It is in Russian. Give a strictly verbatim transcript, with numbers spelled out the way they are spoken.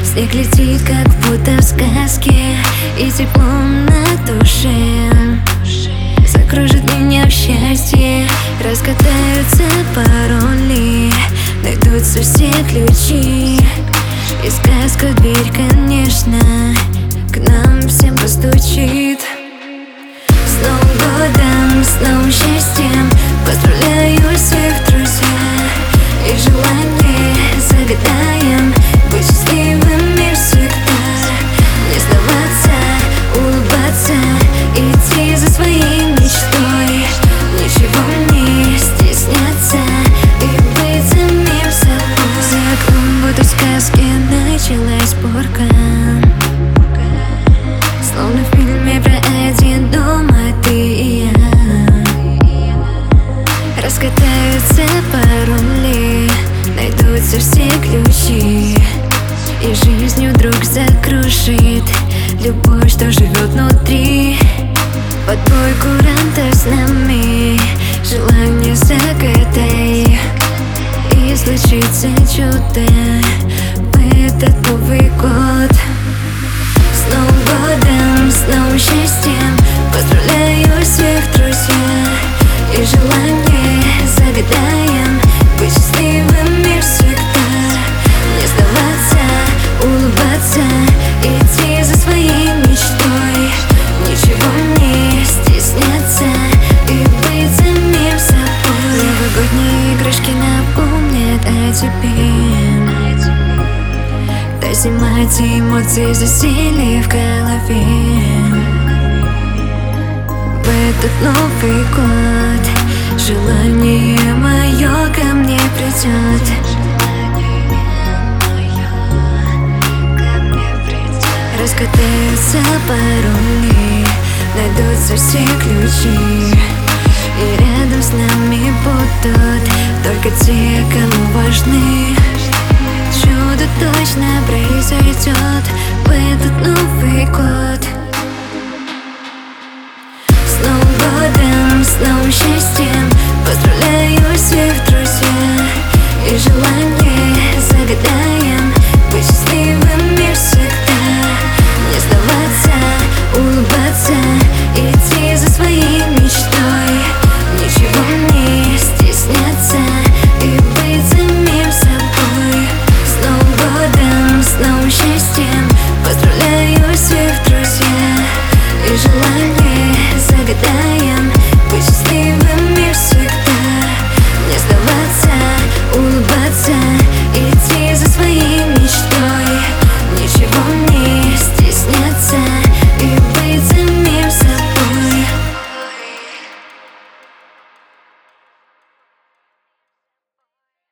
Снег летит, как будто в сказке, и теплом на душе закружит меня в счастье. Раскатаются пароли, найдутся все ключи, и сказка в дверь, конечно, к нам всем постучит. С Новым годом, с новым счастьем поздравляю всех, друзья, и желание загадаем быть счастливыми всегда. Не сдаваться, улыбаться, идти за своей мечтой, ничего не стесняться и быть самим собой. За окном будто в сказке началась порка, словно в фильме про один дома ты и я. Раскатаются пароли, найдутся все ключи, и жизнь вдруг закружит любовь, что живет внутри. Под бой куранта с нами желание загадай, и случится чудо в этот Новый год. С Новым годом, с новым счастьем поздравляю всех, друзья, и желание загадаем быть счастливыми всегда. Не сдаваться, улыбаться, идти за своей мечтой, ничего не стесняться и быть самим собой. Новогодние игрушки напомнят о тебе, та зима, те эмоции засели в голове. В этот Новый год желание мое ко мне придет. Раскатаются пароли, найдутся все ключи, и рядом с нами будут только те, кому важны. Чудо точно произойдет.